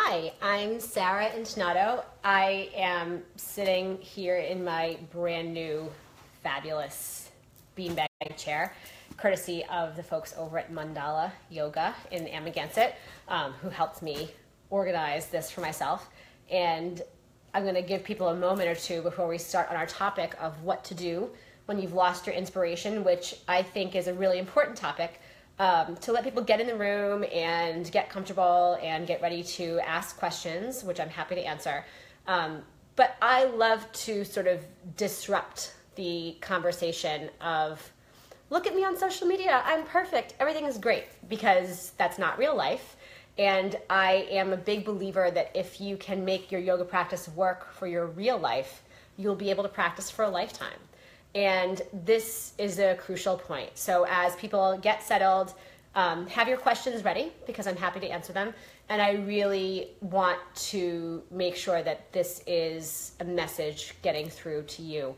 Hi, I'm Sarah Intonato. I am sitting here in my brand new, fabulous beanbag chair, courtesy of the folks over at Mandala Yoga in Amagansett, who helped me organize this for myself. And I'm going to give people a moment or two before we start on our topic of what to do when you've lost your inspiration, which I think is a really important topic. To let people get in the room and get comfortable and get ready to ask questions, which I'm happy to answer. But I love to sort of disrupt the conversation of, look at me on social media, I'm perfect, everything is great, because that's not real life. And I am a big believer that if you can make your yoga practice work for your real life, you'll be able to practice for a lifetime. And this is a crucial point. So as people get settled, have your questions ready, because I'm happy to answer them. And I really want to make sure that this is a message getting through to you.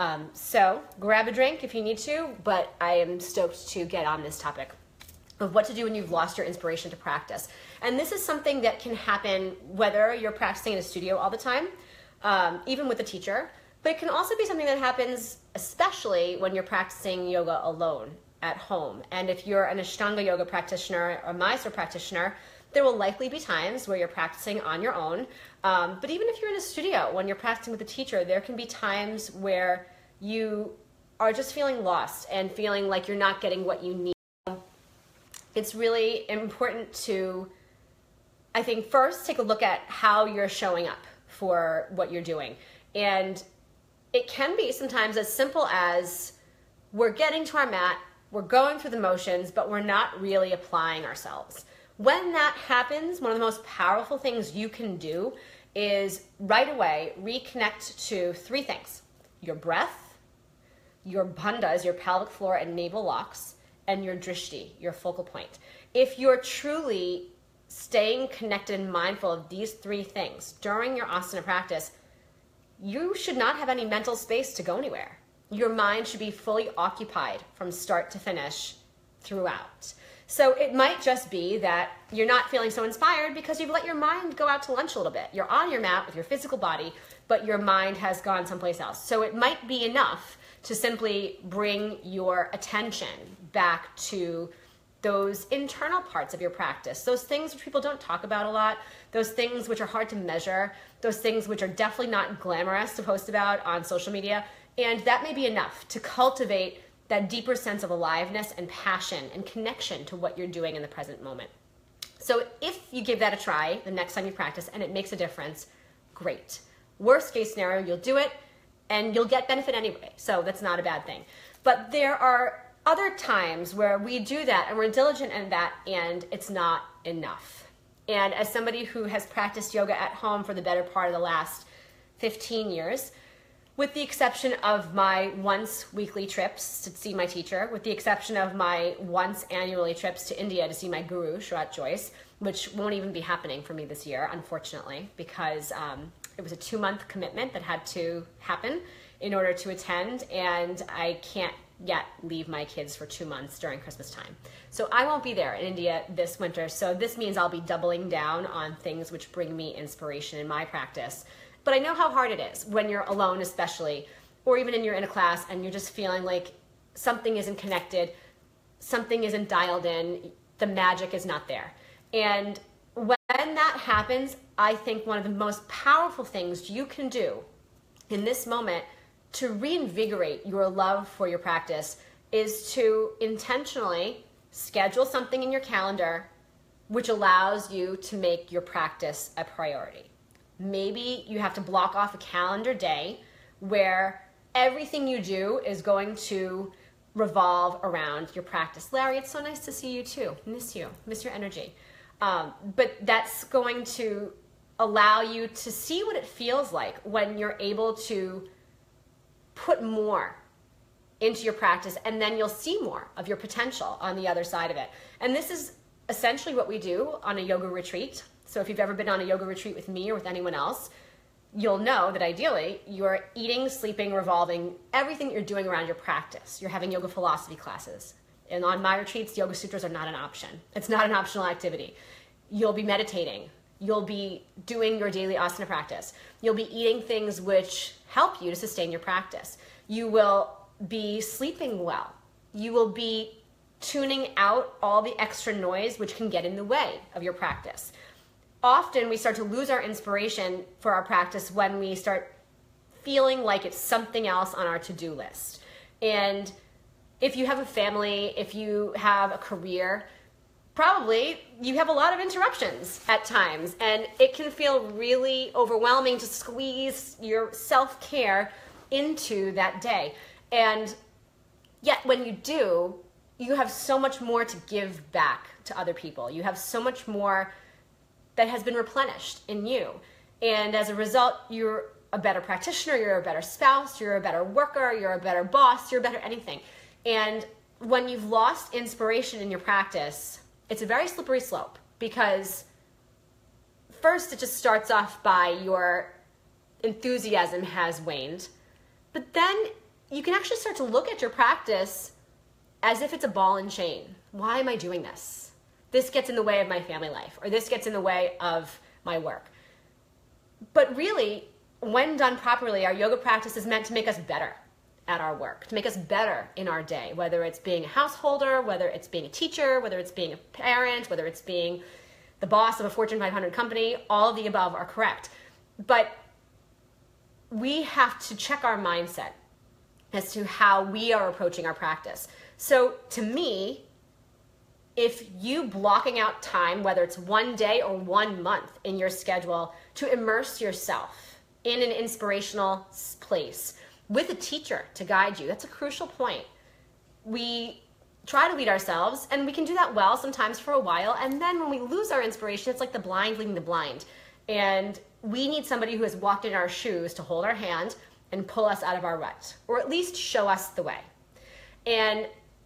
So grab a drink if you need to, but I am stoked to get on this topic of what to do when you've lost your inspiration to practice. And this is something that can happen whether you're practicing in a studio all the time, even with a teacher. But it can also be something that happens especially when you're practicing yoga alone at home. And if you're an Ashtanga yoga practitioner or Mysore practitioner, there will likely be times where you're practicing on your own. But even if you're in a studio, when you're practicing with a teacher, there can be times where you are just feeling lost and feeling like you're not getting what you need. It's really important to, I think, first take a look at how you're showing up for what you're doing. And it can be sometimes as simple as we're getting to our mat, we're going through the motions, but we're not really applying ourselves. When that happens, one of the most powerful things you can do is right away reconnect to three things: your breath, your bandhas, your pelvic floor and navel locks, and your drishti, your focal point. If you're truly staying connected and mindful of these three things during your asana practice, you should not have any mental space to go anywhere. Your mind should be fully occupied from start to finish throughout. So it might just be that you're not feeling so inspired because you've let your mind go out to lunch a little bit. You're on your mat with your physical body, but your mind has gone someplace else. So it might be enough to simply bring your attention back to those internal parts of your practice, those things which people don't talk about a lot, those things which are hard to measure, those things which are definitely not glamorous to post about on social media. And that may be enough to cultivate that deeper sense of aliveness and passion and connection to what you're doing in the present moment. So if you give that a try the next time you practice and it makes a difference, great. Worst case scenario, you'll do it and you'll get benefit anyway. So that's not a bad thing. But there are other times where we do that and we're diligent in that and it's not enough. And as somebody who has practiced yoga at home for the better part of the last 15 years, with the exception of my once weekly trips to see my teacher, with the exception of my once annually trips to India to see my guru, Sharath Joyce, which won't even be happening for me this year, unfortunately, because it was a 2-month commitment that had to happen in order to attend, and I can't yet leave my kids for 2 months during Christmas time. So I won't be there in India this winter. So this means I'll be doubling down on things which bring me inspiration in my practice. But I know how hard it is when you're alone, especially, or even when you're in a class and you're just feeling like something isn't connected, something isn't dialed in, the magic is not there. And when that happens, I think one of the most powerful things you can do in this moment to reinvigorate your love for your practice is to intentionally schedule something in your calendar which allows you to make your practice a priority. Maybe you have to block off a calendar day where everything you do is going to revolve around your practice. Larry, it's so nice to see you too. Miss you, miss your energy. But that's going to allow you to see what it feels like when you're able to put more into your practice, and then you'll see more of your potential on the other side of it. And this is essentially what we do on a yoga retreat. So if you've ever been on a yoga retreat with me or with anyone else, you'll know that ideally you're eating, sleeping, revolving, everything you're doing around your practice. You're having yoga philosophy classes. And on my retreats, yoga sutras are not an option. It's not an optional activity. You'll be meditating. You'll be doing your daily asana practice. You'll be eating things which help you to sustain your practice. You will be sleeping well. You will be tuning out all the extra noise which can get in the way of your practice. Often we start to lose our inspiration for our practice when we start feeling like it's something else on our to-do list. And if you have a family, if you have a career, probably you have a lot of interruptions at times, and it can feel really overwhelming to squeeze your self-care into that day. And yet when you do, you have so much more to give back to other people. You have so much more that has been replenished in you. And as a result, you're a better practitioner, you're a better spouse, you're a better worker, you're a better boss, you're a better anything. And when you've lost inspiration in your practice, it's a very slippery slope, because first it just starts off by your enthusiasm has waned, but then you can actually start to look at your practice as if it's a ball and chain. Why am I doing this? This gets in the way of my family life, or this gets in the way of my work. But really, when done properly, our yoga practice is meant to make us better at our work, to make us better in our day, whether it's being a householder, whether it's being a teacher, whether it's being a parent, whether it's being the boss of a Fortune 500 company. All of the above are correct. But we have to check our mindset as to how we are approaching our practice. So to me, if you blocking out time, whether it's one day or 1 month in your schedule, to immerse yourself in an inspirational place with a teacher to guide you, that's a crucial point. We try to lead ourselves, and we can do that well sometimes for a while, and then when we lose our inspiration, it's like the blind leading the blind. And we need somebody who has walked in our shoes to hold our hand and pull us out of our rut, or at least show us the way. And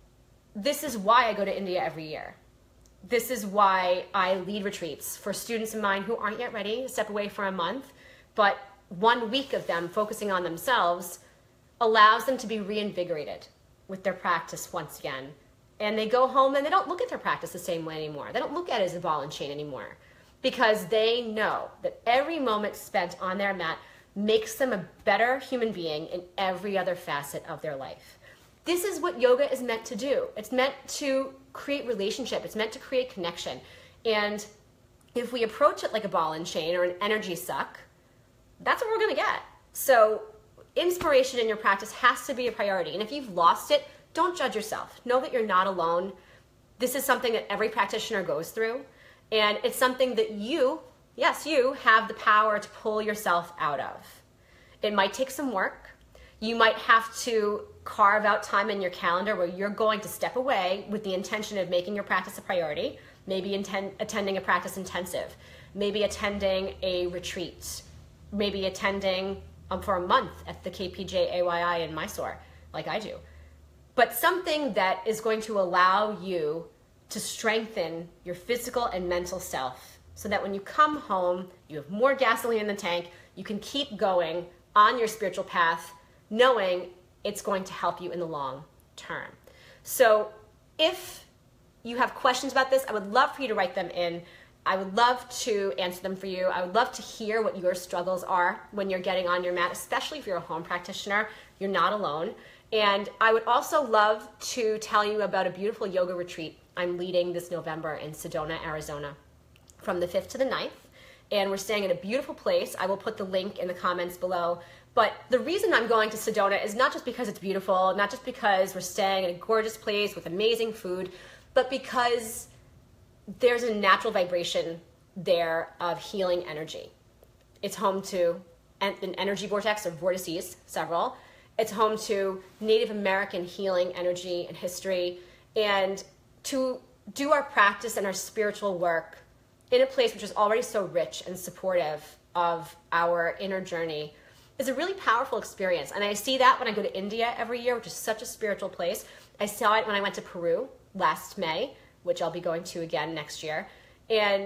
this is why I go to India every year. This is why I lead retreats for students of mine who aren't yet ready to step away for a month, but 1 week of them focusing on themselves allows them to be reinvigorated with their practice once again. And they go home and they don't look at their practice the same way anymore. They don't look at it as a ball and chain anymore, because they know that every moment spent on their mat makes them a better human being in every other facet of their life. This is what yoga is meant to do. It's meant to create relationship. It's meant to create connection. And if we approach it like a ball and chain or an energy suck, that's what we're going to get. So inspiration in your practice has to be a priority. And if you've lost it, don't judge yourself. Know that you're not alone. This is something that every practitioner goes through. And it's something that you, yes, you have the power to pull yourself out of. It might take some work. You might have to carve out time in your calendar where you're going to step away with the intention of making your practice a priority, maybe attending a practice intensive, maybe attending a retreat, maybe attending for a month at the KPJ AYI in Mysore, like I do. But something that is going to allow you to strengthen your physical and mental self, so that when you come home, you have more gasoline in the tank, you can keep going on your spiritual path, knowing it's going to help you in the long term. So if you have questions about this, I would love for you to write them in. I would love to answer them for you. I would love to hear what your struggles are when you're getting on your mat, especially if you're a home practitioner. You're not alone. And I would also love to tell you about a beautiful yoga retreat I'm leading this November in Sedona, Arizona, from the 5th to the 9th. And we're staying in a beautiful place. I will put the link in the comments below. But the reason I'm going to Sedona is not just because it's beautiful, not just because we're staying in a gorgeous place with amazing food, but because there's a natural vibration there of healing energy. It's home to an energy vortex, or vortices, several. It's home to Native American healing energy and history. And to do our practice and our spiritual work in a place which is already so rich and supportive of our inner journey is a really powerful experience. And I see that when I go to India every year, which is such a spiritual place. I saw it when I went to Peru last May, which I'll be going to again next year. And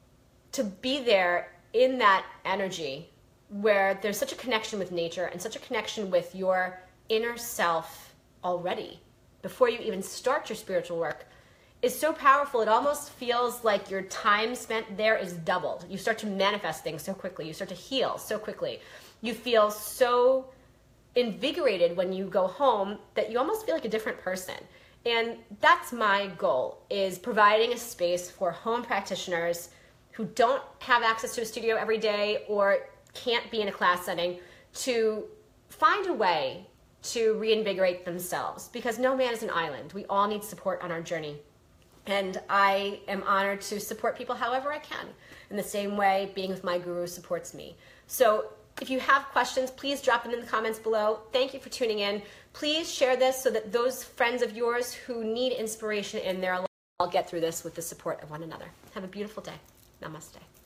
to be there in that energy where there's such a connection with nature and such a connection with your inner self already, before you even start your spiritual work, is so powerful. It almost feels like your time spent there is doubled. You start to manifest things so quickly. You start to heal so quickly. You feel so invigorated when you go home that you almost feel like a different person. And that's my goal, is providing a space for home practitioners who don't have access to a studio every day or can't be in a class setting to find a way to reinvigorate themselves, because no man is an island. We all need support on our journey. And I am honored to support people however I can, in the same way Being with My Guru supports me. So if you have questions, please drop them in the comments below. Thank you for tuning in. Please share this so that those friends of yours who need inspiration in their life all get through this with the support of one another. Have a beautiful day. Namaste.